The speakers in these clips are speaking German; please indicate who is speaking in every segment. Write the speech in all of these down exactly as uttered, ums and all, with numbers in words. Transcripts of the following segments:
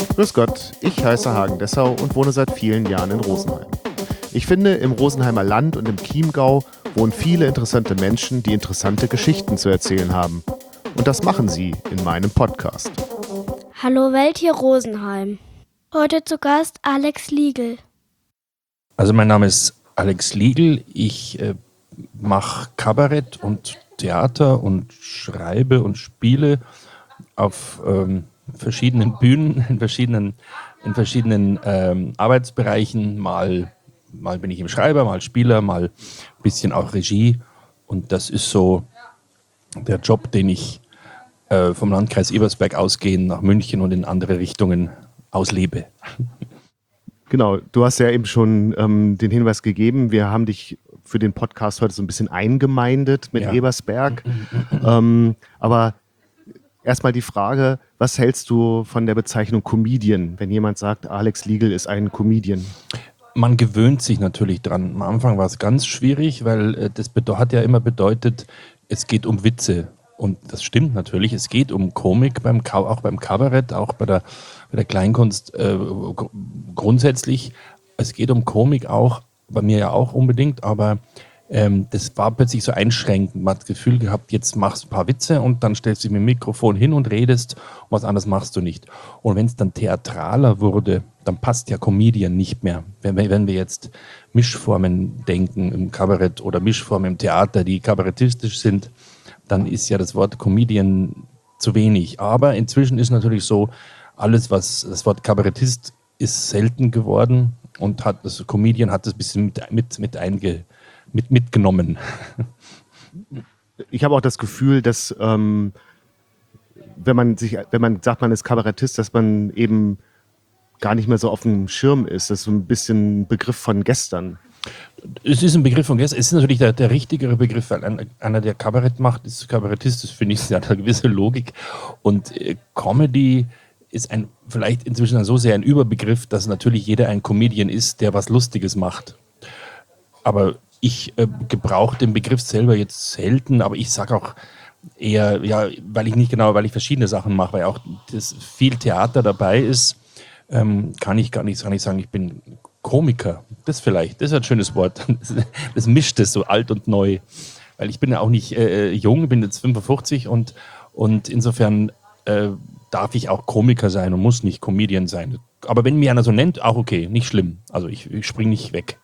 Speaker 1: Grüß Gott, ich heiße Hagen Dessau und wohne seit vielen Jahren in Rosenheim. Ich finde, im Rosenheimer Land und im Chiemgau wohnen viele interessante Menschen, die interessante Geschichten zu erzählen haben. Und das machen sie in meinem Podcast.
Speaker 2: Hallo Welt, hier Rosenheim. Heute zu Gast Alex Liegel.
Speaker 3: Also mein Name ist Alex Liegel. Ich äh, mache Kabarett und Theater und schreibe und spiele auf ähm, verschiedenen Bühnen, in verschiedenen, in verschiedenen ähm, Arbeitsbereichen. Mal, mal bin ich im Schreiber, mal Spieler, mal ein bisschen auch Regie. Und das ist so der Job, den ich äh, vom Landkreis Ebersberg ausgehend nach München und in andere Richtungen auslebe.
Speaker 1: Genau, du hast ja eben schon ähm, den Hinweis gegeben, wir haben dich für den Podcast heute so ein bisschen eingemeindet mit
Speaker 3: Ja.
Speaker 1: Ebersberg. ähm, aber erstmal die Frage, was hältst du von der Bezeichnung Comedian, wenn jemand sagt, Alex Liegel ist ein Comedian?
Speaker 3: Man gewöhnt sich natürlich dran. Am Anfang war es ganz schwierig, weil äh, das bede- hat ja immer bedeutet, es geht um Witze. Und das stimmt natürlich, es geht um Komik, beim Ka- auch beim Kabarett, auch bei der, bei der Kleinkunst äh, gr- grundsätzlich. Es geht um Komik auch, bei mir ja auch unbedingt, aber ähm, das war plötzlich so einschränkend. Man hat das Gefühl gehabt, jetzt machst du ein paar Witze und dann stellst du mit dem Mikrofon hin und redest und was anderes machst du nicht. Und wenn es dann theatraler wurde, dann passt ja Comedian nicht mehr. Wenn wir, wenn wir jetzt Mischformen denken im Kabarett oder Mischformen im Theater, die kabarettistisch sind, dann ist ja das Wort Comedian zu wenig. Aber inzwischen ist natürlich so, alles was, das Wort Kabarettist ist selten geworden und hat das Comedian hat das ein bisschen mit, mit, mit, einge, mit mitgenommen.
Speaker 1: Ich habe auch das Gefühl, dass ähm, wenn man sich, wenn man sagt, man ist Kabarettist, dass man eben gar nicht mehr so auf dem Schirm ist. Das ist so ein bisschen ein Begriff von gestern.
Speaker 3: Es ist ein Begriff von gestern. Es ist natürlich der, der richtigere Begriff, weil ein, einer, der Kabarett macht, ist Kabarettist. Das finde ich, das hat eine gewisse Logik. Und äh, Comedy ist ein, vielleicht inzwischen so sehr ein Überbegriff, dass natürlich jeder ein Comedian ist, der was Lustiges macht. Aber ich äh, gebrauche den Begriff selber jetzt selten, aber ich sage auch eher, ja, weil ich nicht genau, weil ich verschiedene Sachen mache, weil auch das viel Theater dabei ist, ähm, kann ich gar nicht, kann ich sagen, ich bin Komiker. Das vielleicht, das ist ein schönes Wort. Das, das mischt es so alt und neu. Weil ich bin ja auch nicht äh, jung, bin jetzt fünfundfünfzig und, und insofern äh, darf ich auch Komiker sein und muss nicht Comedian sein. Aber wenn mich einer so nennt, auch okay, nicht schlimm. Also ich, ich springe nicht weg.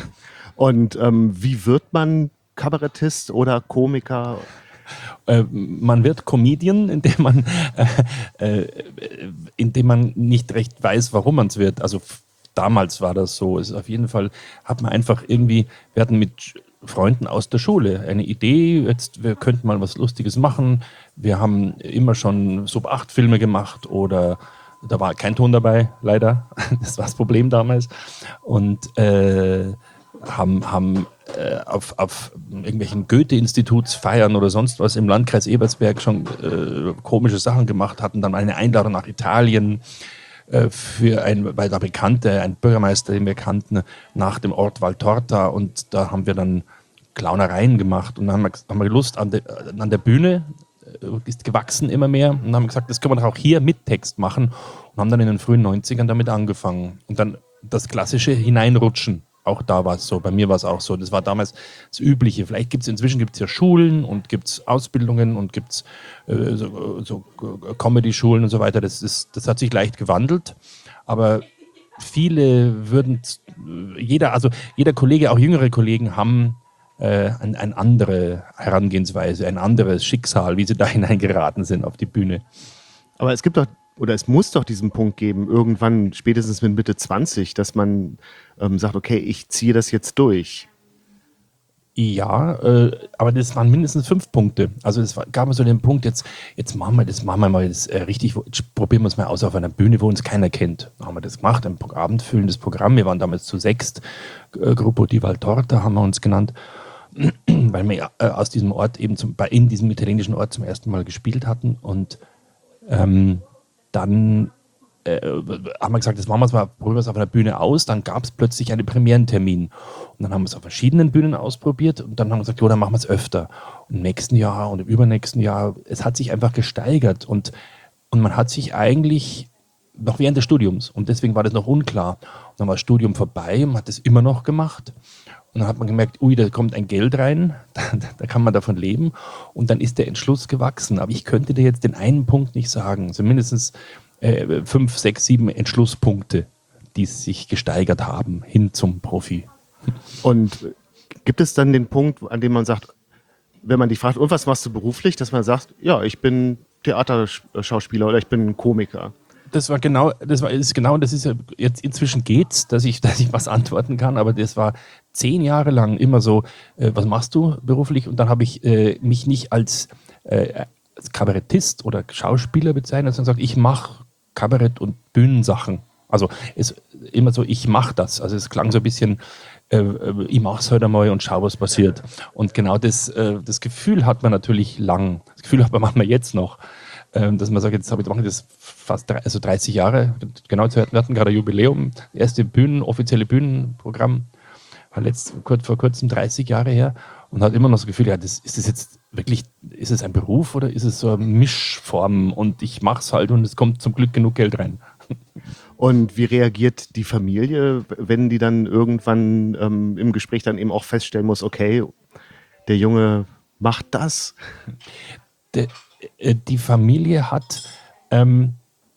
Speaker 1: Und ähm, wie wird man Kabarettist oder Komiker?
Speaker 3: Äh, man wird Comedian, indem man, äh, äh, indem man nicht recht weiß, warum man es wird. Also f- damals war das so. Es ist auf jeden Fall hat man einfach irgendwie, wir hatten mit Freunden aus der Schule eine Idee, jetzt wir könnten mal was Lustiges machen. Wir haben immer schon Sub acht Filme gemacht oder da war kein Ton dabei, leider. Das war das Problem damals. Und äh, haben, haben äh, auf, auf irgendwelchen Goethe-Institutsfeiern oder sonst was im Landkreis Ebersberg schon äh, komische Sachen gemacht, hatten dann eine Einladung nach Italien äh, für ein, weil da Bekannte, ein Bürgermeister, den wir kannten, nach dem Ort Valtorta und da haben wir dann Clownereien gemacht und dann haben wir, haben wir Lust an, de, an der Bühne, äh, ist gewachsen immer mehr und haben gesagt, das können wir doch auch hier mit Text machen und haben dann in den frühen neunzigern damit angefangen und dann das klassische Hineinrutschen. Auch da war es so, bei mir war es auch so. Das war damals das Übliche. Vielleicht gibt es inzwischen gibt's ja Schulen und gibt es Ausbildungen und gibt es äh, so, so Comedy-Schulen und so weiter. Das, ist, das hat sich leicht gewandelt. Aber viele würden, jeder, also jeder Kollege, auch jüngere Kollegen, haben äh, eine, eine andere Herangehensweise, ein anderes Schicksal, wie sie da hineingeraten sind auf die Bühne.
Speaker 1: Aber es gibt doch, oder es muss doch diesen Punkt geben, irgendwann, spätestens mit Mitte zwanzig, dass man ähm, sagt, okay, ich ziehe das jetzt durch.
Speaker 3: Ja, äh, aber das waren mindestens fünf Punkte. Also es war, gab so den Punkt, jetzt, jetzt machen wir das, machen wir mal das, äh, richtig, jetzt probieren wir es mal aus auf einer Bühne, wo uns keiner kennt. Dann haben wir das gemacht, ein abendfüllendes Programm. Wir waren damals zu sechst, äh, Gruppo di Valtorta haben wir uns genannt, weil wir äh, aus diesem Ort eben zum, bei, in diesem italienischen Ort zum ersten Mal gespielt hatten. Und ähm, dann äh, haben wir gesagt, das machen wir es mal, probieren wir es auf einer Bühne aus. Dann gab es plötzlich einen Premierentermin. Und dann haben wir es auf verschiedenen Bühnen ausprobiert und dann haben wir gesagt, jo, dann machen wir es öfter. Und im nächsten Jahr und im übernächsten Jahr, es hat sich einfach gesteigert und, und man hat sich eigentlich noch während des Studiums. Und deswegen war das noch unklar. Und dann war das Studium vorbei, man hat das immer noch gemacht. Und dann hat man gemerkt, ui, da kommt ein Geld rein, da, da kann man davon leben. Und dann ist der Entschluss gewachsen. Aber ich könnte dir jetzt den einen Punkt nicht sagen. Also mindestens äh, fünf, sechs, sieben Entschlusspunkte, die sich gesteigert haben hin zum Profi.
Speaker 1: Und gibt es dann den Punkt, an dem man sagt, wenn man dich fragt, und was machst du beruflich, dass man sagt, ja, ich bin Theaterschauspieler oder ich bin Komiker?
Speaker 3: Das war genau, das war ist genau, das ist ja jetzt inzwischen geht's, dass ich, dass ich was antworten kann, aber das war zehn Jahre lang immer so, äh, was machst du beruflich? Und dann habe ich äh, mich nicht als, äh, als Kabarettist oder Schauspieler bezeichnet, sondern gesagt, ich mache Kabarett und Bühnensachen. Also es immer so, ich mache das. Also es klang so ein bisschen, äh, ich mache es heute einmal und schau, was passiert. Und genau das, äh, das Gefühl hat man natürlich lang. Das Gefühl hat man manchmal jetzt noch. Dass man sagt, jetzt habe ich, mache ich das fast drei, also dreißig Jahre, genau, wir hatten gerade ein Jubiläum, das erste Bühnen, offizielle Bühnenprogramm, war letzt, kurz, vor kurzem dreißig Jahre her und hat immer noch das Gefühl, ja, das, ist das jetzt wirklich, ist es ein Beruf oder ist es so eine Mischform und ich mache es halt und es kommt zum Glück genug Geld rein.
Speaker 1: Und wie reagiert die Familie, wenn die dann irgendwann ähm, im Gespräch dann eben auch feststellen muss, okay, der Junge macht das?
Speaker 3: Der, Die Familie hat ähm,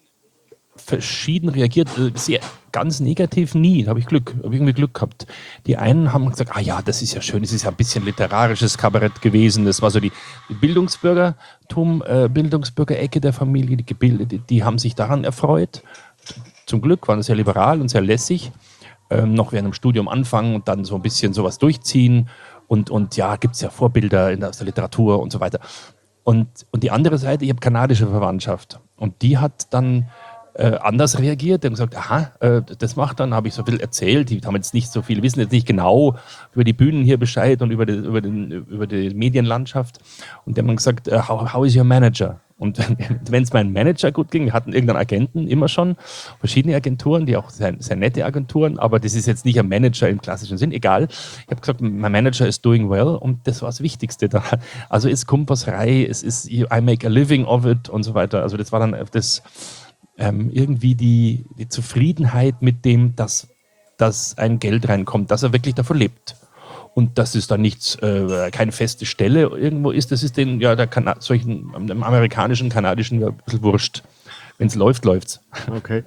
Speaker 3: verschieden reagiert, sehr, ganz negativ nie, da habe ich Glück, habe irgendwie Glück gehabt. Die einen haben gesagt, ah ja, das ist ja schön, das ist ja ein bisschen literarisches Kabarett gewesen, das war so die, die Bildungsbürgertum, äh, Bildungsbürgerecke der Familie, die, die, die haben sich daran erfreut. Zum Glück waren sie sehr liberal und sehr lässig, ähm, noch während dem Studium anfangen und dann so ein bisschen sowas durchziehen und, und ja, gibt es ja Vorbilder in der, aus der Literatur und so weiter. Und, und die andere Seite, ich habe kanadische Verwandtschaft. Und die hat dann äh, anders reagiert. Die haben gesagt, aha, äh, das macht dann, habe ich so ein bisschen erzählt. Die haben jetzt nicht so viel, wissen jetzt nicht genau über die Bühnen hier Bescheid und über die, über den, über die Medienlandschaft. Und die haben dann gesagt, uh, how, how is your manager? Und wenn es meinem Manager gut ging, wir hatten irgendeinen Agenten immer schon, verschiedene Agenturen, die auch sehr, sehr nette Agenturen, aber das ist jetzt nicht ein Manager im klassischen Sinn, egal. Ich habe gesagt, mein Manager is doing well und das war das Wichtigste da. Also es kommt was rein, es ist I make a living of it und so weiter. Also das war dann das ähm, irgendwie die, die Zufriedenheit mit dem, dass, dass ein Geld reinkommt, dass er wirklich davon lebt. Und dass es dann nichts, äh, keine feste Stelle irgendwo ist, das ist den, ja, der Kana- solchen, dem amerikanischen, kanadischen ja, ein bisschen wurscht. Wenn es läuft, läuft's.
Speaker 1: Okay.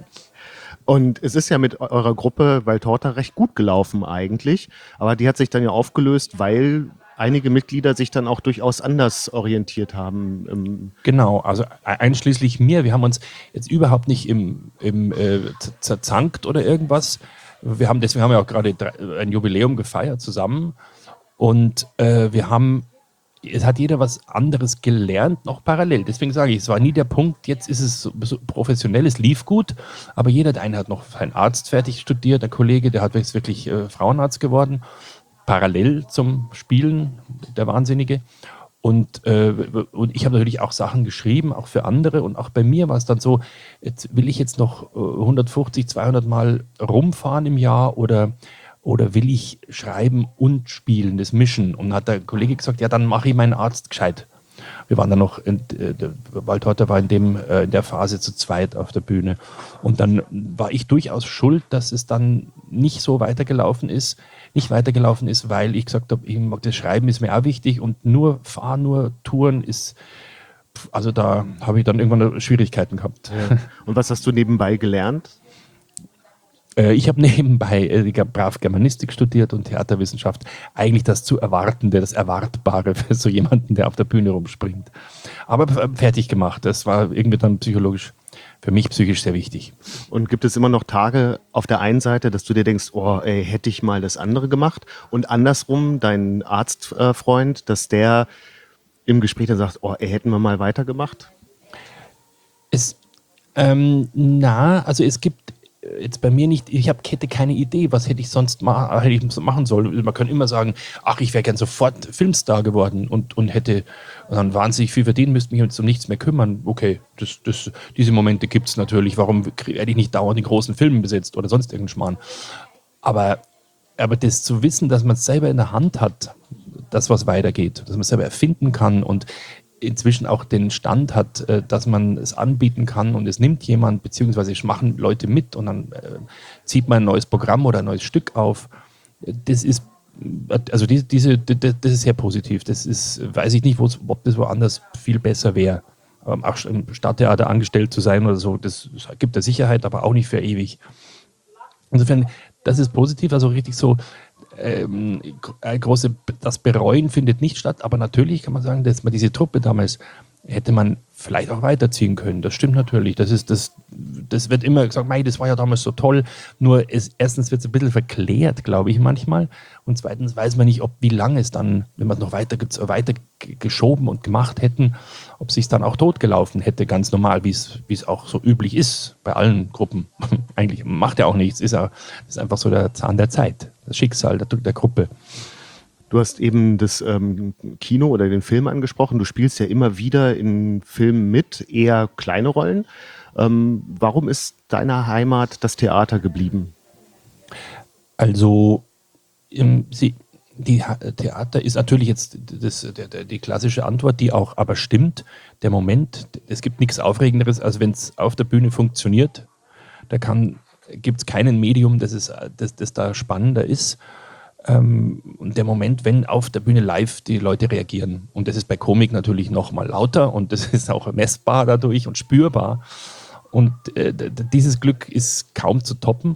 Speaker 1: Und es ist ja mit eurer Gruppe Valtorta recht gut gelaufen eigentlich, aber die hat sich dann ja aufgelöst, weil einige Mitglieder sich dann auch durchaus anders orientiert haben.
Speaker 3: Genau, also einschließlich mir. Wir haben uns jetzt überhaupt nicht im, im äh, zerzankt oder irgendwas. Wir haben, deswegen haben wir auch gerade ein Jubiläum gefeiert zusammen und äh, wir haben, es hat jeder was anderes gelernt, noch parallel. Deswegen sage ich, es war nie der Punkt, jetzt ist es so, so professionell, es lief gut, aber jeder, der eine hat noch seinen Arzt fertig studiert, der Kollege, der hat jetzt wirklich äh, Frauenarzt geworden, parallel zum Spielen, der Wahnsinnige. Und, äh, und ich habe natürlich auch Sachen geschrieben, auch für andere. Und auch bei mir war es dann so, jetzt will ich jetzt noch äh, hundertfünfzig, zweihundert Mal rumfahren im Jahr oder, oder will ich schreiben und spielen, das mischen? Und dann hat der Kollege gesagt, ja, dann mache ich meinen Arzt gescheit. Wir waren dann noch, in, äh, der Valtorta war in, dem, äh, in der Phase zu zweit auf der Bühne. Und dann war ich durchaus schuld, dass es dann nicht so weitergelaufen ist, nicht weitergelaufen ist, weil ich gesagt habe, ich mag das Schreiben ist mir auch wichtig und nur fahren, nur Touren ist, also da habe ich dann irgendwann Schwierigkeiten gehabt.
Speaker 1: Ja. Und was hast du nebenbei gelernt?
Speaker 3: Äh, ich habe nebenbei äh, brav Germanistik studiert und Theaterwissenschaft. Eigentlich das zu Erwartende, das Erwartbare für so jemanden, der auf der Bühne rumspringt. Aber äh, fertig gemacht. Das war irgendwie dann psychologisch, für mich psychisch sehr wichtig.
Speaker 1: Und gibt es immer noch Tage auf der einen Seite, dass du dir denkst, oh, ey, hätte ich mal das andere gemacht? Und andersrum, dein Arztfreund, dass der im Gespräch dann sagt, oh, ey, hätten wir mal weitergemacht?
Speaker 3: Es, ähm, na, also es gibt jetzt bei mir nicht, ich hab, hätte keine Idee, was hätte ich sonst ma- hätte ich machen sollen. Man kann immer sagen, ach, ich wäre gern sofort Filmstar geworden und, und hätte dann wahnsinnig viel verdienen, müsste mich jetzt um nichts mehr kümmern. Okay, das, das, diese Momente gibt es natürlich. Warum werde ich nicht dauernd in großen Filmen besetzt oder sonst irgendeinen Schmarrn? Aber, aber das zu wissen, dass man es selber in der Hand hat, das, was weitergeht, dass man es selber erfinden kann und inzwischen auch den Stand hat, äh, dass man es anbieten kann und es nimmt jemand, beziehungsweise es machen Leute mit und dann äh, zieht man ein neues Programm oder ein neues Stück auf. Das ist, also die, diese, das, das ist sehr positiv. Das ist, weiß ich nicht, ob das woanders viel besser wäre. Ähm, auch im Stadttheater angestellt zu sein oder so, das gibt der Sicherheit, aber auch nicht für ewig. Insofern, das ist positiv, also richtig so ähm, große, das Bereuen findet nicht statt, aber natürlich kann man sagen, dass man diese Truppe damals hätte man vielleicht auch weiterziehen können. Das stimmt natürlich. Das ist das, das wird immer gesagt, mei, das war ja damals so toll. Nur es, erstens wird es ein bisschen verklärt, glaube ich, manchmal. Und zweitens weiß man nicht, ob wie lange es dann, wenn man es noch weiter, weiter geschoben und gemacht hätten, ob es sich dann auch totgelaufen hätte, ganz normal, wie es wie es auch so üblich ist bei allen Gruppen. Eigentlich macht ja auch nichts. Ist ja, das ist einfach so der Zahn der Zeit, das Schicksal der, der Gruppe.
Speaker 1: Du hast eben das ähm, Kino oder den Film angesprochen. Du spielst ja immer wieder in Filmen mit, eher kleine Rollen. Ähm, warum ist deine Heimat das Theater geblieben?
Speaker 3: Also, ähm, sie, die ha- Theater ist natürlich jetzt das, der, der, die klassische Antwort, die auch aber stimmt. Der Moment, es gibt nichts Aufregenderes, als wenn es auf der Bühne funktioniert. Da gibt es keinen Medium, das, ist, das, das da spannender ist. Ähm, und der Moment, wenn auf der Bühne live die Leute reagieren. Und das ist bei Komik natürlich noch mal lauter und das ist auch messbar dadurch und spürbar. Und äh, d- d- dieses Glück ist kaum zu toppen.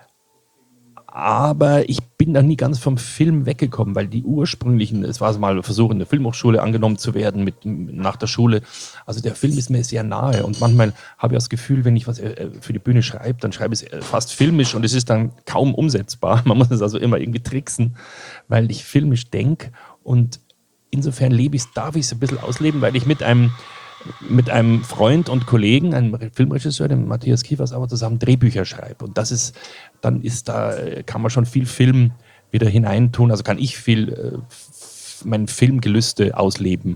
Speaker 3: Aber ich bin da nie ganz vom Film weggekommen, weil die ursprünglichen, es war mal ein Versuch, in der Filmhochschule angenommen zu werden, mit, nach der Schule. Also der Film ist mir sehr nahe und manchmal habe ich das Gefühl, wenn ich was äh, für die Bühne schreibe, dann schreibe ich es fast filmisch und es ist dann kaum umsetzbar. Man muss es also immer irgendwie tricksen, weil ich filmisch denke und insofern lebe ich es, darf ich es ein bisschen ausleben, weil ich mit einem mit einem Freund und Kollegen, einem Filmregisseur, dem Matthias Kiefers, aber zusammen Drehbücher schreibe. Und das ist, dann ist da, kann man schon viel Film wieder hineintun. Also kann ich viel äh, mein Filmgelüste ausleben.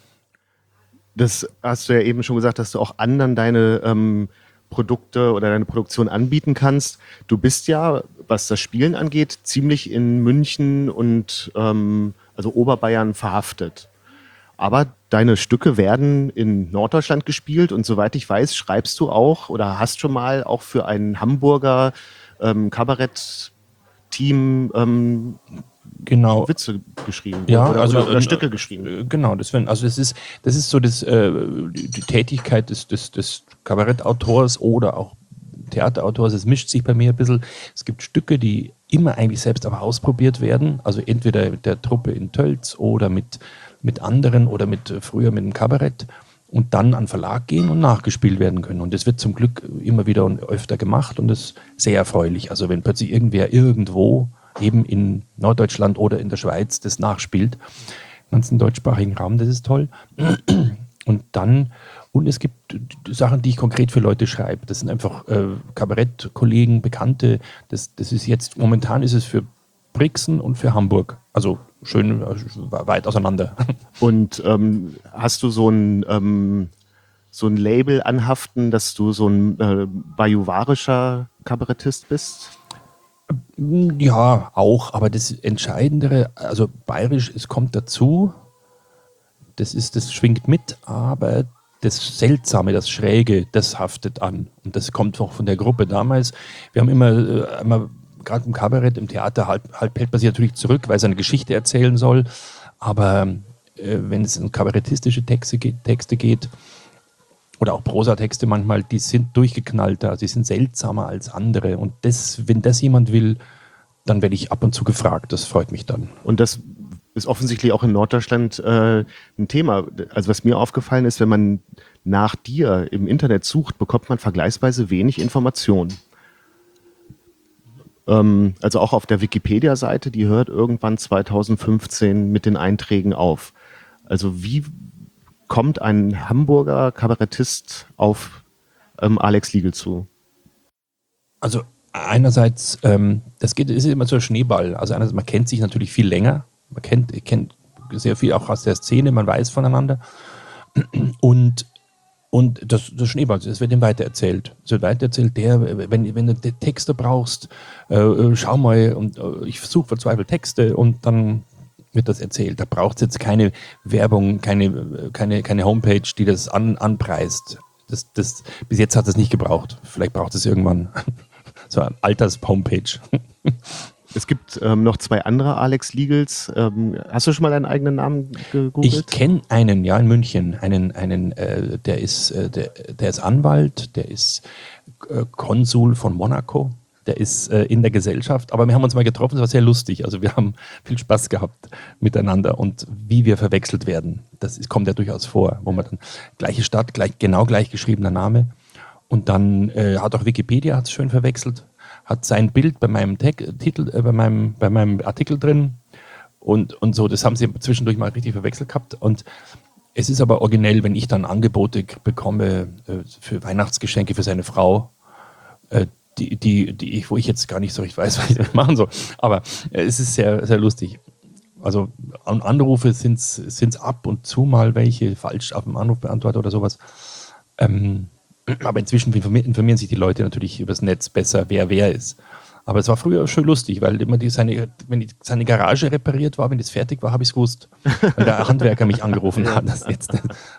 Speaker 1: Das hast du ja eben schon gesagt, dass du auch anderen deine ähm, Produkte oder deine Produktion anbieten kannst. Du bist ja, was das Spielen angeht, ziemlich in München und ähm, also Oberbayern verhaftet. Aber deine Stücke werden in Norddeutschland gespielt und soweit ich weiß, schreibst du auch oder hast schon mal auch für ein Hamburger ähm, Kabarett-Team ähm,
Speaker 3: genau.
Speaker 1: Witze geschrieben
Speaker 3: Ja,
Speaker 1: oder,
Speaker 3: also,
Speaker 1: oder, oder
Speaker 3: äh,
Speaker 1: Stücke geschrieben.
Speaker 3: Genau, das, wenn, also das, ist, das ist so das, äh, die, die Tätigkeit des, des, des Kabarettautors oder auch Theaterautors. Es mischt sich bei mir ein bisschen. Es gibt Stücke, die immer eigentlich selbst aber ausprobiert werden. Also entweder mit der Truppe in Tölz oder mit mit anderen oder mit früher mit dem Kabarett und dann an Verlag gehen und nachgespielt werden können. Und das wird zum Glück immer wieder und öfter gemacht und das ist sehr erfreulich. Also wenn plötzlich irgendwer irgendwo, eben in Norddeutschland oder in der Schweiz, das nachspielt, im ganzen deutschsprachigen Raum, das ist toll. Und dann, und es gibt Sachen, die ich konkret für Leute schreibe. Das sind einfach äh, Kabarettkollegen, Bekannte. Das, das ist jetzt, momentan ist es für Brixen und für Hamburg. Also schön äh, weit auseinander.
Speaker 1: Und ähm, hast du so ein, ähm, so ein Label anhaften, dass du so ein äh, bajuwarischer Kabarettist bist?
Speaker 3: Ja, auch, aber das Entscheidendere, also bayerisch, es kommt dazu, das ist, das schwingt mit, aber das Seltsame, das Schräge, das haftet an. Und das kommt auch von der Gruppe damals. Wir haben immer, äh, immer gerade im Kabarett, im Theater, halb, halb hält man sich natürlich zurück, weil es eine Geschichte erzählen soll. Aber äh, wenn es um kabarettistische Texte geht, Texte geht oder auch Prosatexte manchmal, die sind durchgeknallter, die sind seltsamer als andere. Und das, wenn das jemand will, dann werde ich ab und zu gefragt. Das freut mich dann.
Speaker 1: Und das ist offensichtlich auch in Norddeutschland äh, ein Thema. Also was mir aufgefallen ist, wenn man nach dir im Internet sucht, bekommt man vergleichsweise wenig Informationen. Also auch auf der Wikipedia-Seite, die hört irgendwann zweitausendfünfzehn mit den Einträgen auf. Also wie kommt ein Hamburger Kabarettist auf ähm, Alex Liegl zu?
Speaker 3: Also einerseits, ähm, das geht, ist immer so ein Schneeball. Also einerseits, man kennt sich natürlich viel länger. Man kennt, kennt sehr viel auch aus der Szene, man weiß voneinander. Und Und das, das Schneeball, es wird ihm weitererzählt. Es wird weitererzählt, der, wenn, wenn du Texte brauchst, äh, schau mal, und äh, ich suche verzweifelt Texte und dann wird das erzählt. Da braucht es jetzt keine Werbung, keine, keine, keine Homepage, die das an, anpreist. Das, das, bis jetzt hat es nicht gebraucht. Vielleicht braucht es irgendwann so eine Alters-Homepage.
Speaker 1: Es gibt ähm, noch zwei andere Alex Liegels. Ähm, hast du schon mal deinen eigenen Namen gegoogelt?
Speaker 3: Ich kenne einen, ja, in München. Einen, einen, äh, der ist, äh, der, der ist Anwalt, der ist äh, Konsul von Monaco, der ist äh, in der Gesellschaft. Aber wir haben uns mal getroffen, es war sehr lustig. Also wir haben viel Spaß gehabt miteinander und wie wir verwechselt werden. Das ist, kommt ja durchaus vor, wo man dann gleiche Stadt, gleich, genau gleich geschriebener Name. Und dann äh, hat auch Wikipedia hat's schön verwechselt. Hat sein Bild bei meinem Tag, Titel, äh, bei meinem, bei meinem Artikel drin und, und so, das haben sie zwischendurch mal richtig verwechselt gehabt und es ist aber originell, wenn ich dann Angebote bekomme äh, für Weihnachtsgeschenke für seine Frau, äh, die, die, die ich, wo ich jetzt gar nicht so richtig weiß, was ich damit machen soll, aber äh, es ist sehr, sehr lustig. Also an Anrufe sind es ab und zu mal welche falsch auf dem Anrufbeantworter oder sowas. Ähm, Aber inzwischen informieren sich die Leute natürlich übers Netz besser, wer wer ist. Aber es war früher schon lustig, weil immer die, seine, wenn die, seine Garage repariert war, wenn das fertig war, habe ich es gewusst. Weil der Handwerker mich angerufen hat. Das jetzt.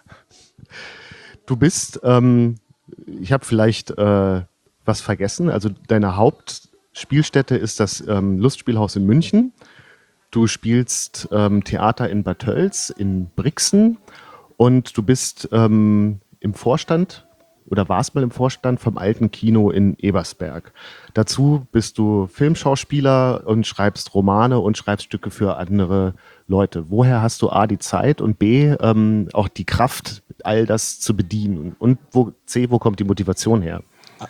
Speaker 1: Du bist, ähm, ich habe vielleicht äh, was vergessen, also deine Hauptspielstätte ist das ähm, Lustspielhaus in München. Du spielst ähm, Theater in Bad Tölz, in Brixen und du bist ähm, im Vorstand oder warst mal im Vorstand vom Alten Kino in Ebersberg. Dazu bist du Filmschauspieler und schreibst Romane und schreibst Stücke für andere Leute. Woher hast du A, die Zeit und B, ähm, auch die Kraft, all das zu bedienen? Und wo, C, wo kommt die Motivation her?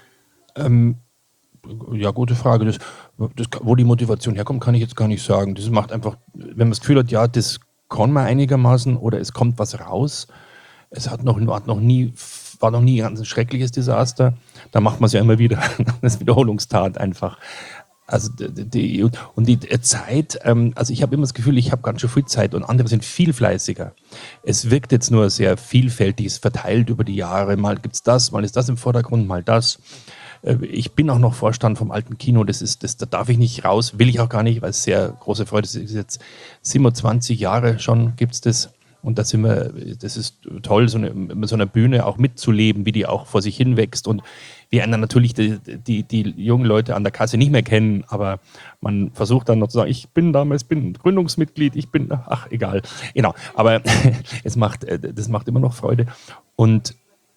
Speaker 3: Ähm, ja, gute Frage. Das, das, wo die Motivation herkommt, kann ich jetzt gar nicht sagen. Das macht einfach, wenn man das Gefühl hat, ja, das kann man einigermaßen oder es kommt was raus. Es hat noch, hat noch nie... war noch nie ein ganz schreckliches Desaster, da macht man es ja immer wieder. Das ist Wiederholungstat einfach. Also die, die, und die Zeit, ähm, also ich habe immer das Gefühl, ich habe ganz schön viel Zeit und andere sind viel fleißiger. Es wirkt jetzt nur sehr vielfältig, es verteilt über die Jahre, mal gibt es das, mal ist das im Vordergrund, mal das. Äh, ich bin auch noch Vorstand vom Alten Kino, das ist, das, da darf ich nicht raus, will ich auch gar nicht, weil es sehr große Freude ist. Es ist jetzt siebenundzwanzig Jahre schon, gibt es das. Und da sind wir, das ist toll, so eine, mit so einer Bühne auch mitzuleben, wie die auch vor sich hin wächst. Und wir einen natürlich die, die, die jungen Leute an der Kasse nicht mehr kennen, aber man versucht dann noch zu sagen, ich bin damals, bin Gründungsmitglied, ich bin, ach, egal. Genau, aber es macht, das macht immer noch Freude. Und,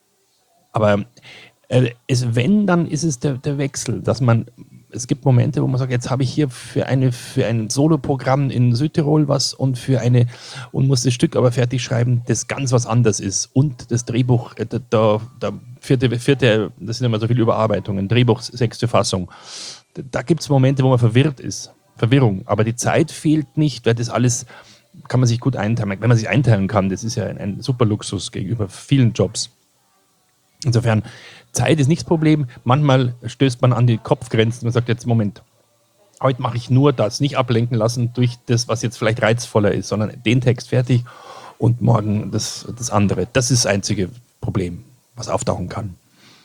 Speaker 3: aber es, wenn, dann ist es der, der Wechsel, dass man, es gibt Momente, wo man sagt, jetzt habe ich hier für, eine, für ein Soloprogramm in Südtirol was und für eine, und muss das Stück aber fertig schreiben, das ganz was anderes ist. Und das Drehbuch, da, da, da vierte, vierte, das sind immer so viele Überarbeitungen, Drehbuch, sechste Fassung. Da, da gibt es Momente, wo man verwirrt ist. Verwirrung. Aber die Zeit fehlt nicht, weil das alles kann man sich gut einteilen. Wenn man sich einteilen kann, das ist ja ein, ein super Luxus gegenüber vielen Jobs. Insofern, Zeit ist nicht das Problem. Manchmal stößt man an die Kopfgrenzen und sagt jetzt, Moment, heute mache ich nur das, nicht ablenken lassen durch das, was jetzt vielleicht reizvoller ist, sondern den Text fertig und morgen das, das andere. Das ist das einzige Problem, was auftauchen kann.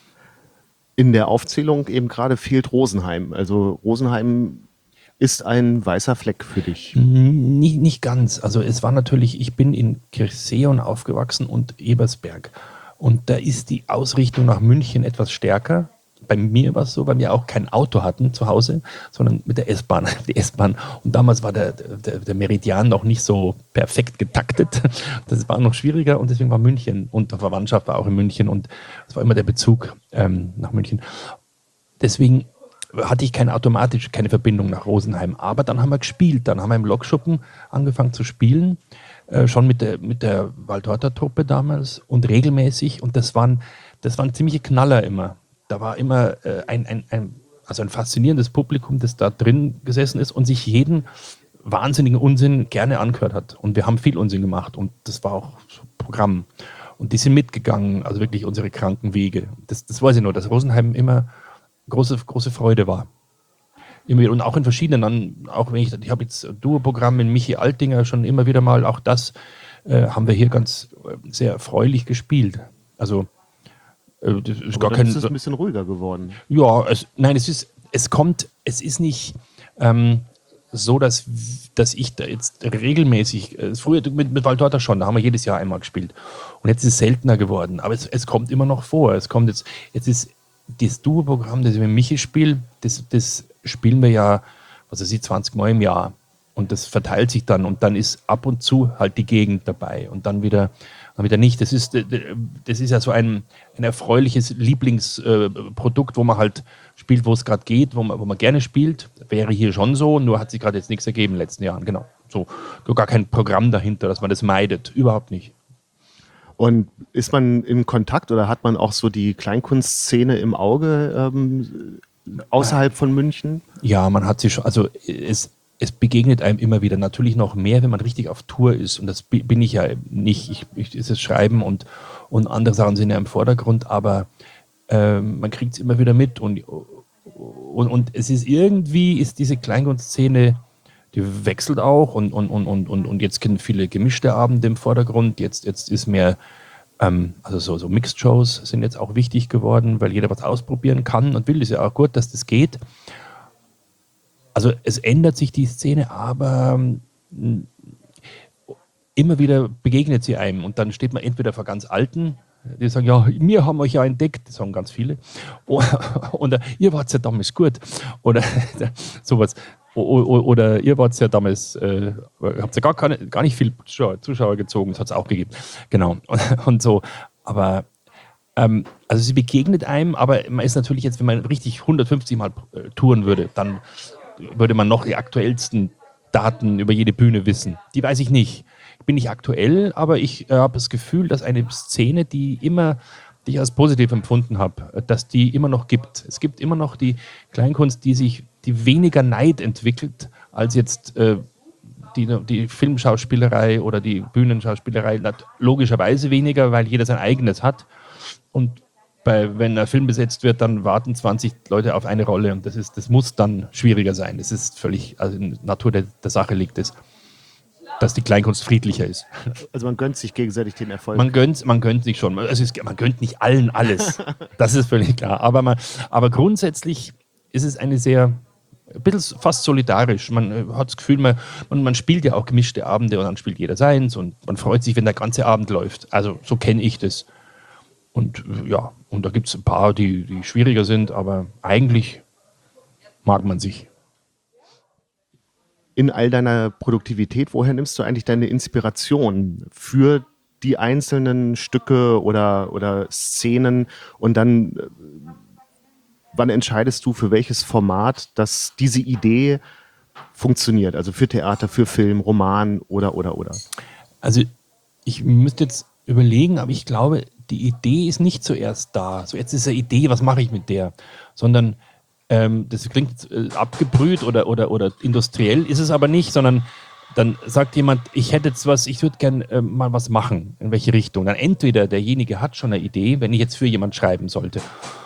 Speaker 1: In der Aufzählung eben gerade fehlt Rosenheim. Also Rosenheim ist ein weißer Fleck für dich.
Speaker 3: Nicht, nicht ganz. Also es war natürlich, ich bin in Kirchseeon aufgewachsen und Ebersberg. Und da ist die Ausrichtung nach München etwas stärker. Bei mir war es so, weil wir auch kein Auto hatten zu Hause, sondern mit der S-Bahn. Die S-Bahn. Und damals war der, der, der Meridian noch nicht so perfekt getaktet. Das war noch schwieriger und deswegen war München. Und die Verwandtschaft war auch in München und es war immer der Bezug ähm, nach München. Deswegen hatte ich keine automatisch keine Verbindung nach Rosenheim. Aber dann haben wir gespielt. Dann haben wir im Lokschuppen angefangen zu spielen. Äh, schon mit der, mit der Waldhorter-Truppe damals und regelmäßig. Und das waren, das waren ziemliche Knaller immer. Da war immer äh, ein, ein, ein, also ein faszinierendes Publikum, das da drin gesessen ist und sich jeden wahnsinnigen Unsinn gerne angehört hat. Und wir haben viel Unsinn gemacht und das war auch so Programm. Und die sind mitgegangen, also wirklich unsere kranken Wege. Das, das weiß ich nur, dass Rosenheim immer große, große Freude war. Und auch in verschiedenen, auch wenn ich, ich habe jetzt Duo-Programm mit Michi Altinger schon immer wieder mal, auch das äh, haben wir hier ganz äh, sehr erfreulich gespielt. Also äh, das ist
Speaker 1: Aber
Speaker 3: gar kein.
Speaker 1: Ist es ein bisschen ruhiger geworden?
Speaker 3: Ja, es, nein, es ist, es kommt, es ist nicht, ähm, so, dass, dass ich da jetzt regelmäßig, äh, früher mit, mit Waldorta schon, da haben wir jedes Jahr einmal gespielt. Und jetzt ist es seltener geworden. Aber es, es kommt immer noch vor. Es kommt jetzt, jetzt ist das Duo-Programm, das ich mit Michi spiele, das, das spielen wir ja, was weiß ich, zwanzig Mal im Jahr. Und das verteilt sich dann. Und dann ist ab und zu halt die Gegend dabei. Und dann wieder, dann wieder nicht. Das ist, das ist ja so ein, ein erfreuliches Lieblingsprodukt, wo man halt spielt, wo es gerade geht, wo man, wo man gerne spielt. Wäre hier schon so, nur hat sich gerade jetzt nichts ergeben in den letzten Jahren. Genau. So, gar kein Programm dahinter, dass man das meidet. Überhaupt nicht.
Speaker 1: Und ist man in Kontakt oder hat man auch so die Kleinkunstszene im Auge ähm, außerhalb von München?
Speaker 3: Ja, man hat sie schon, also es, es begegnet einem immer wieder. Natürlich noch mehr, wenn man richtig auf Tour ist. Und das bin ich ja nicht. Ich, ich, ist das Schreiben und, und andere Sachen sind ja im Vordergrund, aber äh, man kriegt es immer wieder mit. Und, und, und es ist irgendwie, ist diese Kleinkunstszene, die wechselt auch und, und, und, und, und, und jetzt sind viele gemischte Abende im Vordergrund. Jetzt, jetzt ist mehr, ähm, also so, so Mixed-Shows sind jetzt auch wichtig geworden, weil jeder was ausprobieren kann und will. Das ist ja auch gut, dass das geht. Also es ändert sich die Szene, aber ähm, immer wieder begegnet sie einem und dann steht man entweder vor ganz Alten, die sagen, ja, wir haben euch ja entdeckt, das sagen ganz viele, oder ihr wart ja damals gut, oder sowas. Oder ihr wart ja damals, äh, habt ja gar, keine, gar nicht viel Zuschauer gezogen, das hat es auch gegeben. Genau. Und, und so. Aber, ähm, also sie begegnet einem, aber man ist natürlich jetzt, wenn man richtig hundertfünfzig Mal äh, touren würde, dann würde man noch die aktuellsten Daten über jede Bühne wissen. Die weiß ich nicht. Ich bin nicht aktuell, aber ich äh, habe das Gefühl, dass eine Szene, die immer, die ich als positiv empfunden habe, dass die immer noch gibt. Es gibt immer noch die Kleinkunst, die sich die weniger Neid entwickelt als jetzt äh, die, die Filmschauspielerei oder die Bühnenschauspielerei. Logischerweise weniger, weil jeder sein eigenes hat. Und bei, wenn ein Film besetzt wird, dann warten zwanzig Leute auf eine Rolle und das, ist, das muss dann schwieriger sein. Das ist völlig, also in der Natur der, der Sache liegt es, dass die Kleinkunst friedlicher ist.
Speaker 1: Also man gönnt sich gegenseitig den Erfolg.
Speaker 3: Man gönnt, man gönnt sich schon. Also es, man gönnt nicht allen alles. Das ist völlig klar. Aber, man, aber grundsätzlich ist es eine sehr, ein bisschen fast solidarisch. Man hat das Gefühl, man, man, man spielt ja auch gemischte Abende und dann spielt jeder seins und man freut sich, wenn der ganze Abend läuft. Also so kenne ich das. Und ja, und da gibt es ein paar, die, die schwieriger sind, aber eigentlich mag man sich.
Speaker 1: In all deiner Produktivität, woher nimmst du eigentlich deine Inspiration für die einzelnen Stücke oder, oder Szenen? Und dann, wann entscheidest du, für welches Format, dass diese Idee funktioniert? Also für Theater, für Film, Roman oder, oder, oder?
Speaker 3: Also ich müsste jetzt überlegen, aber ich glaube, die Idee ist nicht zuerst da. So, jetzt ist eine Idee, was mache ich mit der? Sondern ähm, das klingt äh, abgebrüht oder, oder, oder industriell, ist es aber nicht, sondern dann sagt jemand, ich hätte jetzt was, ich würde gerne äh, mal was machen. In welche Richtung? Dann entweder derjenige hat schon eine Idee, wenn ich jetzt für jemand schreiben sollte.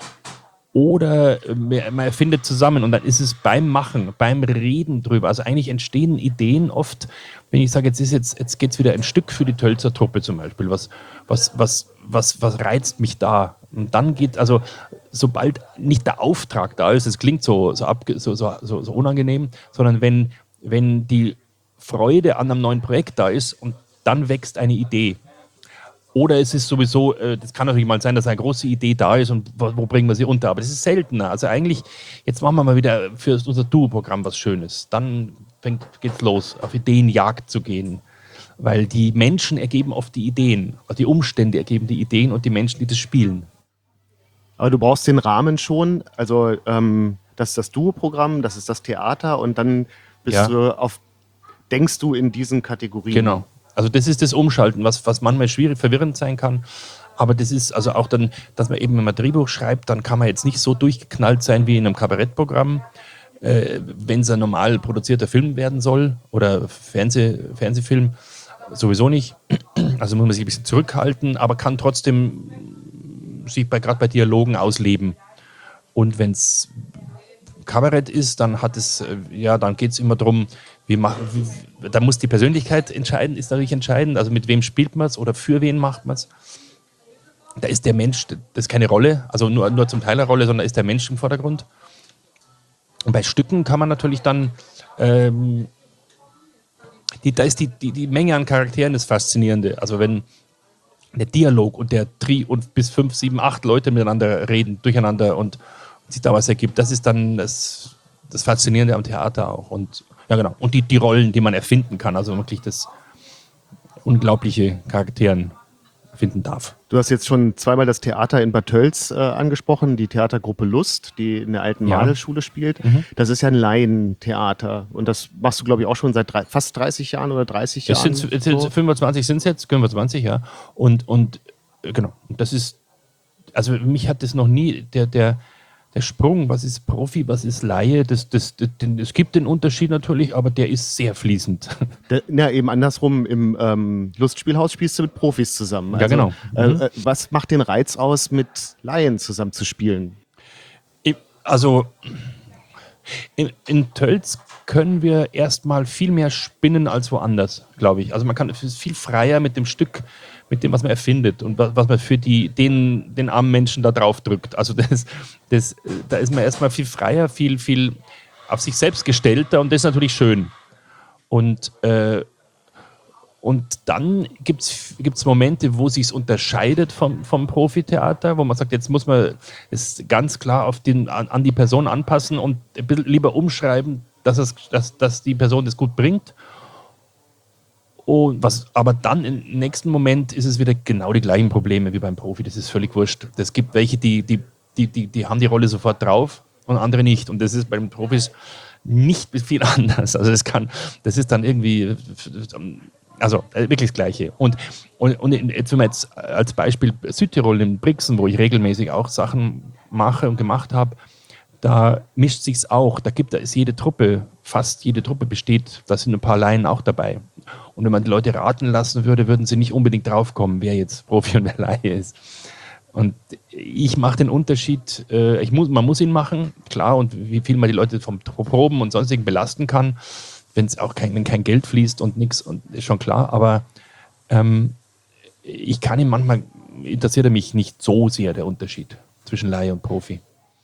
Speaker 3: Oder man erfindet zusammen und dann ist es beim Machen, beim Reden drüber. Also eigentlich entstehen Ideen oft, wenn ich sage, jetzt ist jetzt, jetzt geht es wieder ein Stück für die Tölzer Truppe zum Beispiel. Was, was, was, was, was reizt mich da? Und dann geht, also sobald nicht der Auftrag da ist, es klingt so, so, abge, so, so, so, so unangenehm, sondern wenn, wenn die Freude an einem neuen Projekt da ist und dann wächst eine Idee. Oder es ist sowieso, das kann natürlich mal sein, dass eine große Idee da ist und wo, wo bringen wir sie unter. Aber das ist seltener. Also eigentlich, jetzt machen wir mal wieder für unser Duo-Programm was Schönes. Dann fängt, geht's los, auf Ideenjagd zu gehen. Weil die Menschen ergeben oft die Ideen. Die Umstände ergeben die Ideen und die Menschen, die das spielen.
Speaker 1: Aber du brauchst den Rahmen schon. Also ähm, das ist das Duo-Programm, das ist das Theater und dann bist ja. du auf, denkst du in diesen Kategorien.
Speaker 3: Genau. Also das ist das Umschalten, was, was manchmal schwierig, verwirrend sein kann. Aber das ist also auch dann, dass man eben, wenn man Drehbuch schreibt, dann kann man jetzt nicht so durchgeknallt sein wie in einem Kabarettprogramm, äh, wenn es ein normal produzierter Film werden soll oder Fernseh, Fernsehfilm, sowieso nicht. Also muss man sich ein bisschen zurückhalten, aber kann trotzdem sich bei, gerade bei Dialogen ausleben. Und wenn es Kabarett ist, dann hat es, ja, dann geht es immer darum, wie mach, wie, da muss die Persönlichkeit entscheiden, ist natürlich entscheidend. Also mit wem spielt man es oder für wen macht man es. Da ist der Mensch, das ist keine Rolle, also nur, nur zum Teil eine Rolle, sondern ist der Mensch im Vordergrund. Und bei Stücken kann man natürlich dann ähm, die, da ist die, die, die Menge an Charakteren das Faszinierende. Also wenn der Dialog und der Tri und bis fünf, sieben, acht Leute miteinander reden, durcheinander und sich da was ergibt, das ist dann das, das Faszinierende am Theater auch. Und ja genau. Und die, die Rollen, die man erfinden kann, also wirklich das unglaubliche Charakteren finden darf.
Speaker 1: Du hast jetzt schon zweimal das Theater in Bad Tölz äh, angesprochen, die Theatergruppe Lust, die in der alten
Speaker 3: Ja.
Speaker 1: Madelschule spielt.
Speaker 3: Mhm.
Speaker 1: Das ist ja ein Laientheater und das machst du, glaube ich, auch schon seit drei, fast dreißig Jahren oder dreißig
Speaker 3: Es
Speaker 1: Jahren.
Speaker 3: sind, es sind fünfundzwanzig sind es jetzt, fünfundzwanzig, ja. Und, und äh, genau, und das ist, also mich hat das noch nie, der, der, der Sprung, was ist Profi, was ist Laie, das, das, das, den, es gibt den Unterschied natürlich, aber der ist sehr fließend.
Speaker 1: Der, na, eben andersrum, im ähm, Lustspielhaus spielst du mit Profis zusammen.
Speaker 3: Ja, genau.
Speaker 1: Äh,
Speaker 3: Mhm.
Speaker 1: äh, was macht den Reiz aus, mit Laien zusammen zu spielen?
Speaker 3: Ich- Also in, in Tölz können wir erstmal viel mehr spinnen als woanders, glaube ich. Also man kann es ist viel freier mit dem Stück, mit dem, was man erfindet und was, was man für die, den, den armen Menschen da drauf drückt. Also das, das, da ist man erstmal viel freier, viel, viel auf sich selbst gestellter und das ist natürlich schön. Und, äh, und dann gibt es Momente, wo sich unterscheidet vom, vom Profitheater, wo man sagt, jetzt muss man es ganz klar auf den, an, an die Person anpassen und ein bisschen lieber umschreiben, dass, es, dass, dass die Person das gut bringt. Und was, aber dann im nächsten Moment ist es wieder genau die gleichen Probleme wie beim Profi. Das ist völlig wurscht. Es gibt welche, die, die, die, die, die haben die Rolle sofort drauf und andere nicht. Und das ist bei den Profis nicht viel anders. Also es kann, das ist dann irgendwie, also wirklich das Gleiche. Und, und, und jetzt, wenn wir jetzt als Beispiel Südtirol in Brixen, wo ich regelmäßig auch Sachen mache und gemacht habe, da mischt sich's auch. Da gibt, da ist jede Truppe, fast jede Truppe besteht, da sind ein paar Laien auch dabei. Und wenn man die Leute raten lassen würde, würden sie nicht unbedingt draufkommen, wer jetzt Profi und wer Laie ist. Und ich mache den Unterschied, äh, ich muss, man muss ihn machen, klar, und wie viel man die Leute vom Proben und sonstigen belasten kann, wenn's auch kein, wenn kein Geld fließt und nichts, und ist schon klar, aber ähm, ich kann ihn manchmal, interessiert er mich nicht so sehr, der Unterschied zwischen Laie und Profi.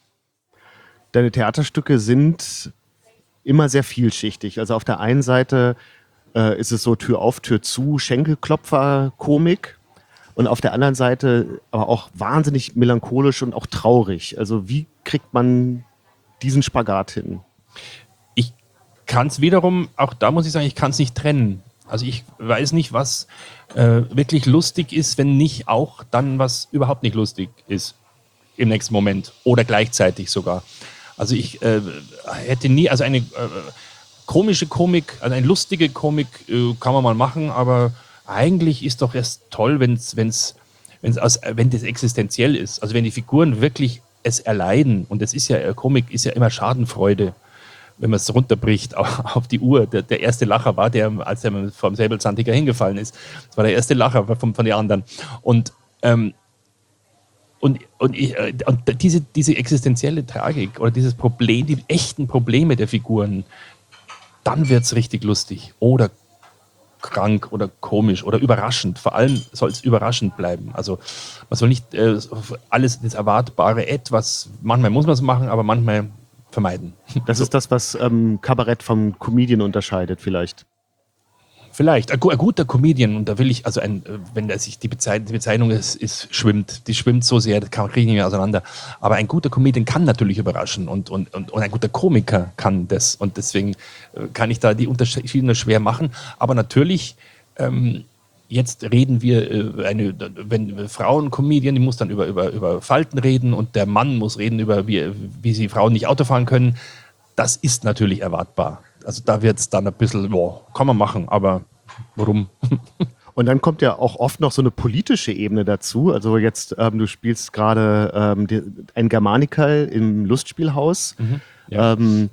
Speaker 1: Deine Theaterstücke sind immer sehr vielschichtig. Also auf der einen Seite äh, ist es so Tür auf, Tür zu, Schenkelklopfer-Komik. Und auf der anderen Seite aber auch wahnsinnig melancholisch und auch traurig. Also wie kriegt man diesen Spagat hin?
Speaker 3: Ich kann es wiederum, auch da muss ich sagen, ich kann es nicht trennen. Also ich weiß nicht, was äh, wirklich lustig ist, wenn nicht auch dann was überhaupt nicht lustig ist im nächsten Moment oder gleichzeitig sogar. Also ich äh, hätte nie, also eine äh, komische Komik, also eine lustige Komik äh, kann man mal machen, aber eigentlich ist doch erst toll, wenn's, wenn's, wenn's aus, wenn das existenziell ist. Also wenn die Figuren wirklich es erleiden, und das ist ja, Komik ist ja immer Schadenfreude, wenn man es runterbricht auf, auf die Uhr. Der, der erste Lacher war der, als der vom Säbelzahntiger hingefallen ist. Das war der erste Lacher von, von den anderen. Und, ähm, und, und, ich, und diese, diese existenzielle Tragik oder dieses Problem, die echten Probleme der Figuren, dann wird es richtig lustig oder krank oder komisch oder überraschend. Vor allem soll es überraschend bleiben. Also man soll nicht äh, alles das Erwartbare etwas, manchmal muss man es machen, aber manchmal vermeiden.
Speaker 1: Das ist das, was ähm, Kabarett vom Comedian unterscheidet vielleicht.
Speaker 3: Vielleicht. Ein, gu- ein guter Comedian, und da will ich, also ein, wenn er sich die, Bezei- die Bezeichnung ist, ist, schwimmt, die schwimmt so sehr, das kann, kriege ich nicht mehr auseinander. Aber ein guter Comedian kann natürlich überraschen und, und, und, und ein guter Komiker kann das. Und deswegen äh, kann ich da die Unterschiede schwer machen. Aber natürlich, ähm, jetzt reden wir, äh, eine, wenn Frauen-Comedian, die muss dann über, über, über Falten reden und der Mann muss reden über, wie, wie sie Frauen nicht Auto fahren können. Das ist natürlich erwartbar. Also da wird es dann ein bisschen, boah, kann man machen, aber warum?
Speaker 1: Und dann kommt ja auch oft noch so eine politische Ebene dazu. Also jetzt, ähm, du spielst gerade ähm, die, ein Germanical im Lustspielhaus.
Speaker 3: Mhm, ja.
Speaker 1: Ähm,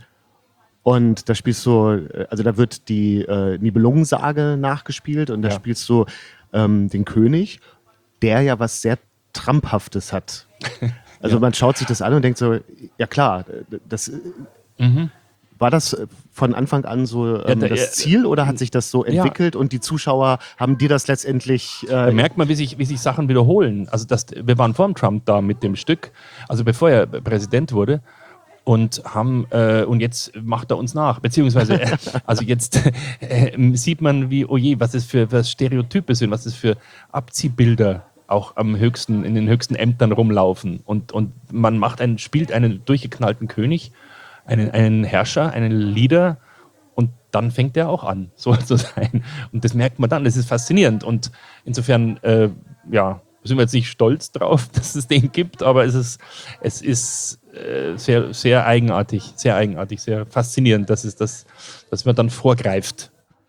Speaker 1: und da spielst du, also da wird die äh, Nibelungensage nachgespielt und da
Speaker 3: Ja.
Speaker 1: spielst du ähm, den König, der ja was sehr Tramphaftes hat. Also
Speaker 3: Ja.
Speaker 1: man schaut sich das an und denkt so, ja klar, das
Speaker 3: Mhm.
Speaker 1: war das von Anfang an so ähm,
Speaker 3: Ja, da-
Speaker 1: das Ziel oder hat sich das so
Speaker 3: Ja.
Speaker 1: entwickelt und die Zuschauer haben dir das letztendlich
Speaker 3: Da
Speaker 1: äh,
Speaker 3: merkt man, wie sich, wie sich Sachen wiederholen. Also das, wir waren vor dem Trump da mit dem Stück, also bevor er Präsident wurde. und haben äh, und jetzt macht er uns nach, beziehungsweise äh, also jetzt äh, sieht man, wie, oh je, was es für was Stereotype sind, was es für Abziehbilder auch am höchsten, in den höchsten Ämtern rumlaufen. Und, und man macht einen, spielt einen durchgeknallten König, einen, einen Herrscher, einen Leader, und dann fängt er auch an, so zu sein. Und das merkt man dann, das ist faszinierend. Und insofern, äh, ja, sind wir jetzt nicht stolz drauf, dass es den gibt, aber es ist, es ist äh, sehr, sehr eigenartig, sehr eigenartig, sehr faszinierend, dass, es das, dass man dann vorgreift.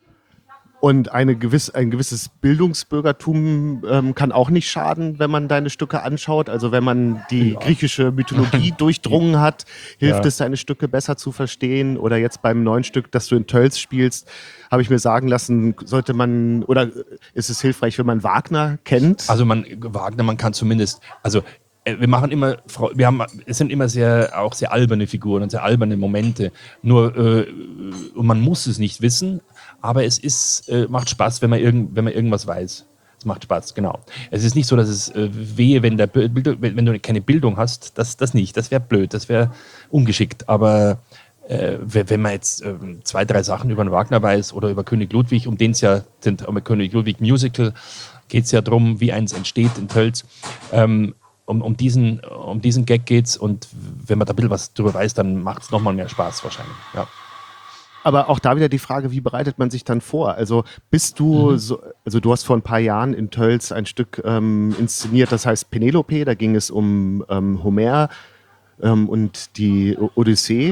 Speaker 1: Und eine gewiss, ein gewisses Bildungsbürgertum ähm, kann auch nicht schaden, wenn man deine Stücke anschaut. Also wenn man die ja. griechische Mythologie durchdrungen hat, hilft ja. es, deine Stücke besser zu verstehen. Oder jetzt beim neuen Stück, das du in Tölz spielst, habe ich mir sagen lassen, sollte man, oder ist es hilfreich, wenn man Wagner kennt?
Speaker 3: Also man, Wagner, man kann zumindest, also wir machen immer, wir haben, es sind immer sehr, auch sehr alberne Figuren und sehr alberne Momente. Nur, äh, und man muss es nicht wissen, aber es ist, äh, macht Spaß, wenn man, irgend, wenn man irgendwas weiß. Es macht Spaß, genau. Es ist nicht so, dass es äh, wehe, wenn, der Bild, wenn du keine Bildung hast, das, das nicht. Das wäre blöd, das wäre ungeschickt. Aber äh, wenn man jetzt äh, zwei, drei Sachen über den Wagner weiß oder über König Ludwig, um den es ja sind, um König Ludwig Musical, geht es ja darum, wie eins entsteht in Tölz. Ähm, Um, um, diesen, um diesen Gag geht's, und wenn man da ein bisschen was drüber weiß, dann macht es nochmal mehr Spaß wahrscheinlich. Ja.
Speaker 1: Aber auch da wieder die Frage, wie bereitet man sich dann vor? Also bist du, mhm. so, also du hast vor ein paar Jahren in Tölz ein Stück ähm, inszeniert, das heißt Penelope, da ging es um ähm, Homer ähm, und die o- Odyssee.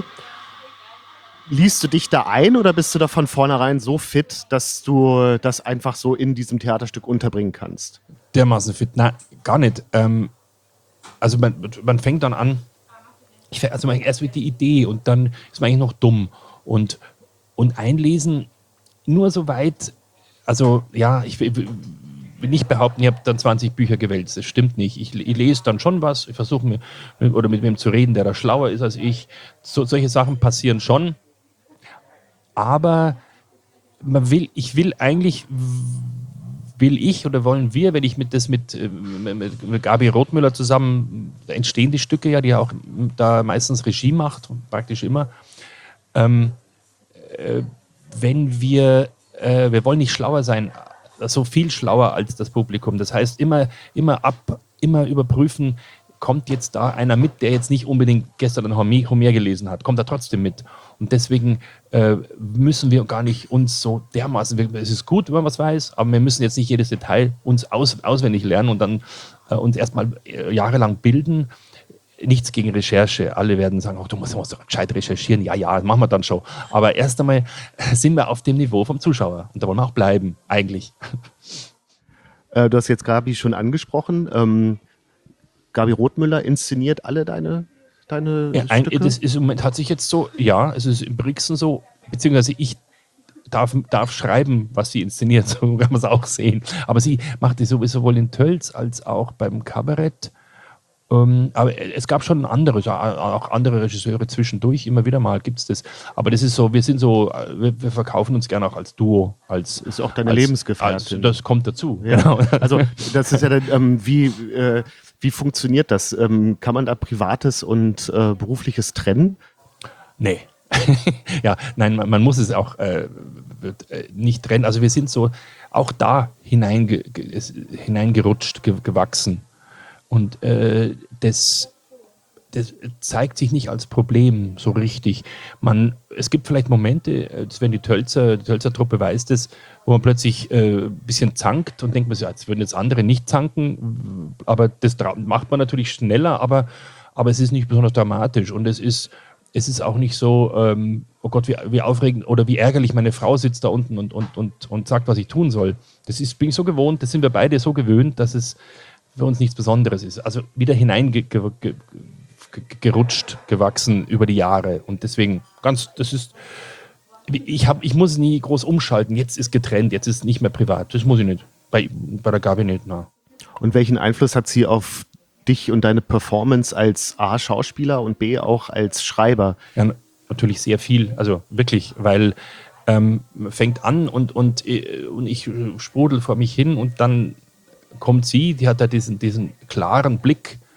Speaker 1: Liest du dich da ein oder bist du da von vornherein so fit, dass du das einfach so in diesem Theaterstück unterbringen kannst?
Speaker 3: Dermaßen fit? Nein, gar nicht. Ähm, also man, man fängt dann an, ich, also man, erst wird die Idee und dann ist man eigentlich noch dumm. Und, und einlesen nur so weit, also ja, ich will, will nicht behaupten, ich habe dann zwanzig Bücher gewälzt. Das stimmt nicht. Ich, ich lese dann schon was, ich versuche mir oder mit wem zu reden, der da schlauer ist als ich. So, solche Sachen passieren schon. Aber man will, ich will eigentlich, will ich oder wollen wir, wenn ich mit das mit, mit, mit Gabi Rothmüller zusammen, da entstehen die Stücke ja, die ja auch da meistens Regie macht, praktisch immer. Ähm, äh, wenn wir, äh, wir wollen nicht schlauer sein, so viel schlauer als das Publikum. Das heißt, immer, immer ab, immer überprüfen, kommt jetzt da einer mit, der jetzt nicht unbedingt gestern einen Homer, Homer gelesen hat, kommt er trotzdem mit. Und deswegen äh, müssen wir gar nicht uns so dermaßen, es ist gut, wenn man was weiß, aber wir müssen jetzt nicht jedes Detail uns aus, auswendig lernen und dann äh, uns erstmal äh, jahrelang bilden. Nichts gegen Recherche. Alle werden sagen, oh, du musst, musst doch gescheit recherchieren. Ja, ja, das machen wir dann schon. Aber erst einmal sind wir auf dem Niveau vom Zuschauer. Und da wollen wir auch bleiben, eigentlich.
Speaker 1: Äh, du hast jetzt Gabi schon angesprochen. Ähm, Gabi Rothmüller inszeniert alle deine, deine
Speaker 3: ja, ein,
Speaker 1: Stücke?
Speaker 3: Das ist im Moment, hat sich jetzt so, ja, es ist im Brixen so, beziehungsweise ich darf, darf schreiben, was sie inszeniert, so kann man es auch sehen. Aber sie macht es sowieso sowohl in Tölz als auch beim Kabarett. Um, aber es gab schon andere, auch andere Regisseure zwischendurch, immer wieder mal gibt es das. Aber das ist so, wir sind so, wir, wir verkaufen uns gerne auch als Duo. Als,
Speaker 1: ist auch deine
Speaker 3: als,
Speaker 1: Lebensgefährtin.
Speaker 3: Als, das kommt dazu.
Speaker 1: Ja.
Speaker 3: Genau.
Speaker 1: Also das ist ja dann, ähm, wie, äh, wie funktioniert das? Ähm, kann man da Privates und äh, Berufliches trennen?
Speaker 3: Nee. Ja, nein, man, man muss es auch äh, nicht trennen. Also wir sind so auch da hineinge, hineingerutscht, ge, gewachsen. Und äh, das, das zeigt sich nicht als Problem so richtig. Man, es gibt vielleicht Momente, wenn die Tölzer, die Tölzer Truppe weiß das, wo man plötzlich äh, ein bisschen zankt und denkt man sich, jetzt würden jetzt andere nicht zanken, aber das macht man natürlich schneller, aber, aber es ist nicht besonders dramatisch und es ist, es ist auch nicht so, ähm, oh Gott, wie, wie aufregend oder wie ärgerlich, meine Frau sitzt da unten und, und, und, und sagt, was ich tun soll. Das ist, bin ich so gewohnt, das sind wir beide so gewöhnt, dass es für uns nichts Besonderes ist. Also wieder hineingerutscht, ge, ge, ge, gewachsen über die Jahre. Und deswegen ganz, das ist, ich, hab, ich muss nie groß umschalten. Jetzt ist getrennt, jetzt ist nicht mehr privat. Das muss ich nicht. Bei, bei der Gabi nicht. Na.
Speaker 1: Und welchen Einfluss hat sie auf dich und deine Performance als A, Schauspieler und B, auch als Schreiber?
Speaker 3: Ja, natürlich sehr viel. Also wirklich, weil ähm, fängt an und, und, und ich sprudel vor mich hin und dann kommt sie, die hat da diesen, diesen klaren Blick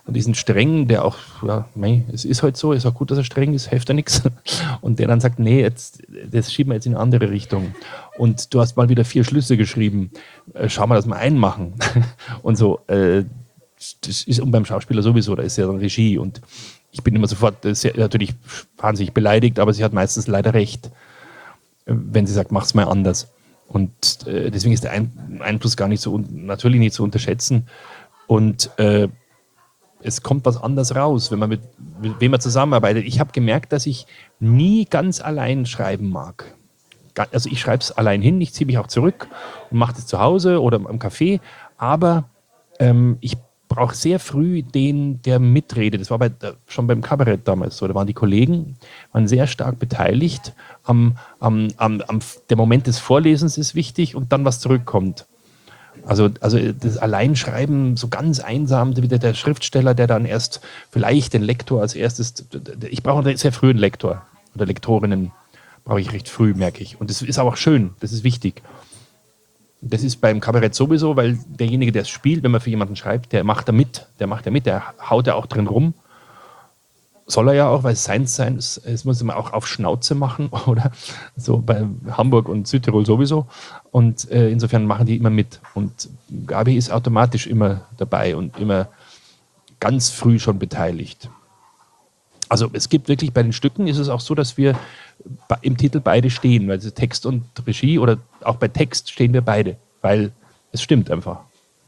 Speaker 3: und diesen Strengen, der auch, ja, mei, es ist halt so, ist auch gut, dass er streng ist, hilft ja nichts. Und der dann sagt, nee, jetzt, das schieben wir jetzt in eine andere Richtung. Und du hast mal wieder vier Schlüsse geschrieben, äh, schau mal, dass wir einen machen. Und so, äh, das ist und beim Schauspieler sowieso, da ist ja dann Regie und ich bin immer sofort sehr, natürlich wahnsinnig beleidigt, aber sie hat meistens leider recht, wenn sie sagt, mach's mal anders. Und äh, deswegen ist der Ein- Einfluss gar nicht so, natürlich nicht zu unterschätzen. Und äh, es kommt was anderes raus, wenn man mit, mit wem man zusammenarbeitet. Ich habe gemerkt, dass ich nie ganz allein schreiben mag. Ga- Also ich schreibe es allein hin, ich ziehe mich auch zurück und mache das zu Hause oder am Café, aber ähm, ich brauche sehr früh den, der mitredet. Das war bei, schon beim Kabarett damals so. Da waren die Kollegen waren sehr stark beteiligt. Am, am, am, am, der Moment des Vorlesens ist wichtig und dann, was zurückkommt. Also, also das Alleinschreiben, so ganz einsam, wie der, der Schriftsteller, der dann erst vielleicht den Lektor als erstes... Ich brauche einen sehr frühen Lektor oder Lektorinnen brauche ich recht früh, merke ich. Und das ist aber auch schön, das ist wichtig. Das ist beim Kabarett sowieso, weil derjenige, der es spielt, wenn man für jemanden schreibt, der macht da mit, der macht da mit, der haut da auch drin rum. Soll er ja auch, weil es seins sein, es, es muss man auch auf Schnauze machen, oder? So bei Hamburg und Südtirol sowieso. Und äh, insofern machen die immer mit. Und Gabi ist automatisch immer dabei und immer ganz früh schon beteiligt. Also es gibt wirklich, bei den Stücken ist es auch so, dass wir im Titel beide stehen, weil Text und Regie oder auch bei Text stehen wir beide, weil es stimmt einfach.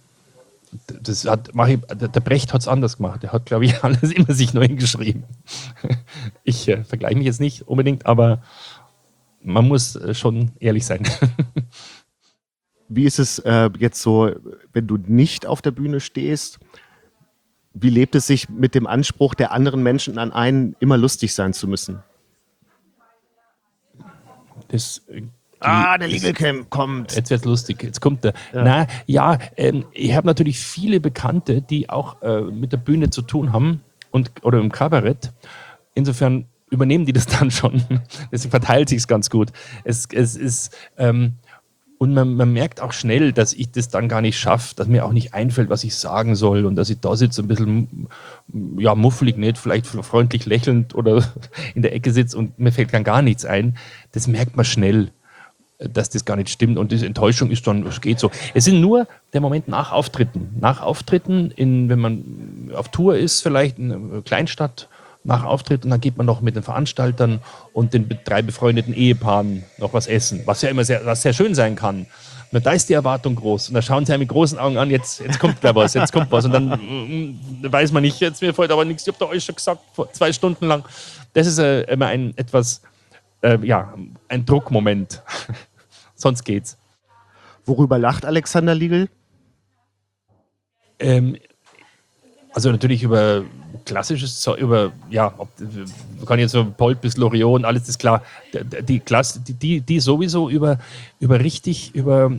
Speaker 3: Das hat, mach ich, der Brecht hat es anders gemacht, der hat, glaube ich, alles immer sich neu geschrieben. Ich äh, vergleiche mich jetzt nicht unbedingt, aber man muss äh, schon ehrlich sein.
Speaker 1: Wie ist es äh, jetzt so, wenn du nicht auf der Bühne stehst? Wie lebt es sich mit dem Anspruch der anderen Menschen an einen, immer lustig sein zu müssen?
Speaker 3: Das, äh, die,
Speaker 1: Ah, der Legal-Camp kommt.
Speaker 3: Jetzt wird's lustig, jetzt kommt er.
Speaker 1: Ja.
Speaker 3: Na ja, ähm, ich habe natürlich viele Bekannte, die auch äh, mit der Bühne zu tun haben und, oder im Kabarett. Insofern übernehmen die das dann schon. Deswegen verteilt sich es ganz gut. Es, es ist... Ähm, Und man, man merkt auch schnell, dass ich das dann gar nicht schaffe, dass mir auch nicht einfällt, was ich sagen soll und dass ich da sitze, ein bisschen ja, muffelig, nicht vielleicht freundlich lächelnd oder in der Ecke sitze und mir fällt dann gar nichts ein. Das merkt man schnell, dass das gar nicht stimmt und diese Enttäuschung ist dann, es geht so. Es sind nur der Moment nach Auftritten. Nach Auftritten, in, wenn man auf Tour ist, vielleicht in einer Kleinstadt, nach Auftritt und dann geht man noch mit den Veranstaltern und den drei befreundeten Ehepaaren noch was essen, was ja immer sehr, was sehr schön sein kann. Und da ist die Erwartung groß und da schauen sie einem mit großen Augen an, jetzt, jetzt kommt gleich was, jetzt kommt was und dann mm, weiß man nicht, jetzt mir fällt aber nichts, ich habe da euch schon gesagt, vor zwei Stunden lang. Das ist äh, immer ein etwas, äh, ja, ein Druckmoment. Sonst geht's.
Speaker 1: Worüber lacht Alexander Liegl?
Speaker 3: Ähm, also natürlich über klassisches, Zeug, über, ja, ob, kann jetzt so Polt bis Loriot und alles ist klar. Die, die, Klasse, die, die, die sowieso über, über richtig, über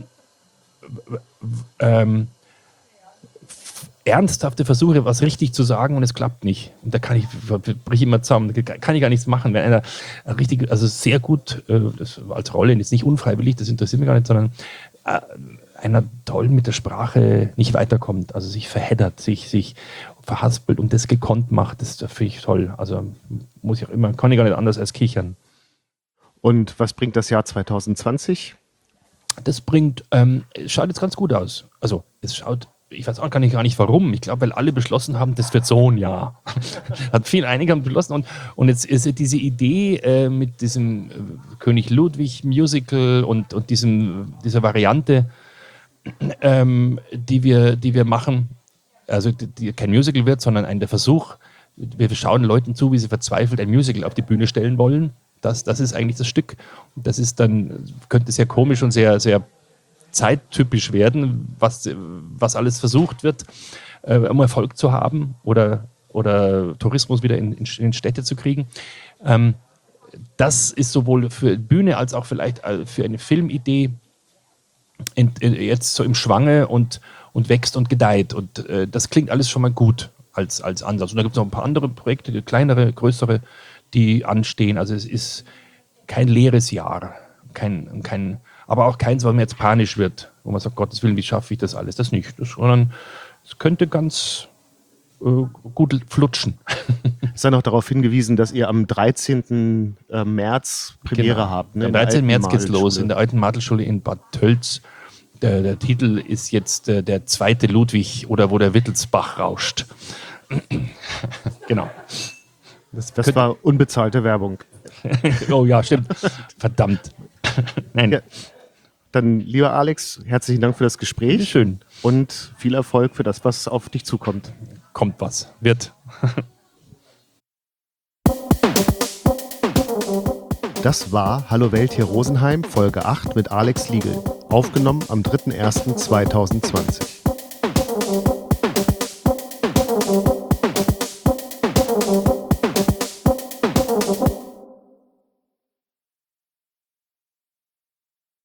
Speaker 3: ähm, ernsthafte Versuche, was richtig zu sagen und es klappt nicht. Und da kann ich, brich ich immer zusammen, da kann ich gar nichts machen. Wenn einer richtig, also sehr gut, äh, das als Rolle, jetzt nicht unfreiwillig, das interessiert mich gar nicht, sondern äh, einer toll mit der Sprache nicht weiterkommt, also sich verheddert, sich, sich verhaspelt und das gekonnt macht, das finde ich toll. Also muss ich auch immer, kann ich gar nicht anders als kichern.
Speaker 1: Und was bringt das Jahr zwanzig zwanzig?
Speaker 3: Das bringt, ähm, es schaut jetzt ganz gut aus. Also es schaut, ich weiß auch gar nicht, gar nicht warum. Ich glaube, weil alle beschlossen haben, das wird so ein Jahr. Hat viel, einige haben beschlossen und, und jetzt ist diese Idee äh, mit diesem äh, König Ludwig Musical und, und diesem, dieser Variante, ähm, die, wir, die wir machen, also die, die kein Musical wird, sondern ein der Versuch, wir schauen Leuten zu, wie sie verzweifelt ein Musical auf die Bühne stellen wollen. Das, das ist eigentlich das Stück. Das ist dann, könnte sehr komisch und sehr, sehr zeittypisch werden, was, was alles versucht wird, äh, um Erfolg zu haben oder, oder Tourismus wieder in, in Städte zu kriegen. Ähm, das ist sowohl für Bühne als auch vielleicht für eine Filmidee in, in, jetzt so im Schwange und, und wächst und gedeiht. Und äh, das klingt alles schon mal gut als, als Ansatz. Und da gibt es noch ein paar andere Projekte, kleinere, größere, die anstehen. Also es ist kein leeres Jahr, kein, kein, aber auch keins, wo man jetzt panisch wird, wo man sagt, Gottes Willen, wie schaffe ich das alles? Das nicht. Das, sondern es könnte ganz, äh, gut flutschen.
Speaker 1: Es sei noch darauf hingewiesen, dass ihr am dreizehnten März Premiere
Speaker 3: Genau.
Speaker 1: habt. Ne,
Speaker 3: Am
Speaker 1: in der
Speaker 3: dreizehnten
Speaker 1: alten
Speaker 3: März geht's los
Speaker 1: Madelschule.
Speaker 3: in der alten Madelschule in Bad Tölz. Der, der Titel ist jetzt äh, der zweite Ludwig oder wo der Wittelsbach rauscht. Genau.
Speaker 1: Das, das war unbezahlte Werbung.
Speaker 3: Oh ja, stimmt. Verdammt. Nein.
Speaker 1: Ja. Dann, lieber Alex, herzlichen Dank für das Gespräch.
Speaker 3: Schön.
Speaker 1: Und viel Erfolg für das, was auf dich zukommt.
Speaker 3: Kommt was. Wird.
Speaker 1: Das war Hallo Welt hier Rosenheim, Folge acht mit Alex Liegel. Aufgenommen am dritter erster zweitausendzwanzig.